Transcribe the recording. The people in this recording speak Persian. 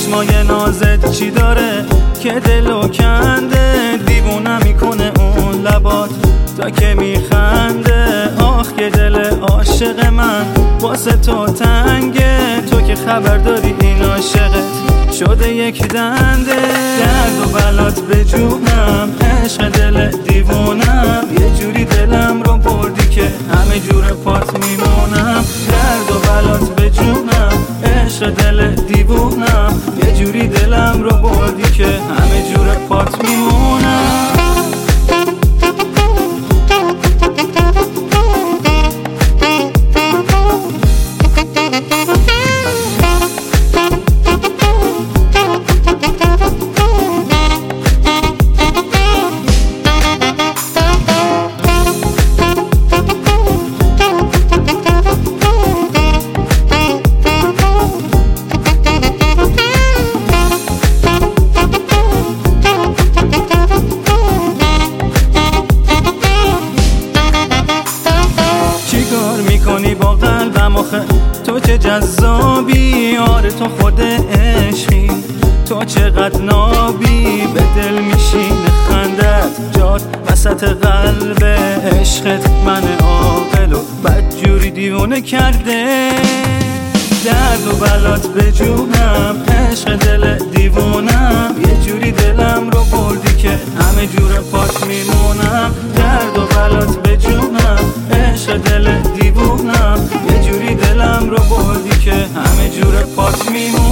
چشمای نازت چی داره که دلو کنده، دیوونه میکنه اون لبات تا که میخنده. آخ که دل عاشق من واسه تو تنگه، تو که خبر داری این عاشقت شده یک دنده. درد و بلات به جونم، عشق دل دیوونم، یه جوری دلم رو بردی که همه جور پات میمونم. درد و بلات به جونم، عشق دل دیوونم، یه جوری دلم رو بردی که همه جور پات میمونم. میکنی با قلبم آخه تو چه جذابی، آره تو خود عشقی، تو چقدر نابی، به دل میشینه خندت جات وسط قلب عشقت من عاقل و بدجوری دیوونه کرده. درد و بلات به جونم، عشق دل دیوونم، یه جوری دلم رو بردی که همه جور پات میمونم. درد و بلات به جونم، عشق دل دیوونم، یه جوری دلم رو بردی که همه جور پات میمونم.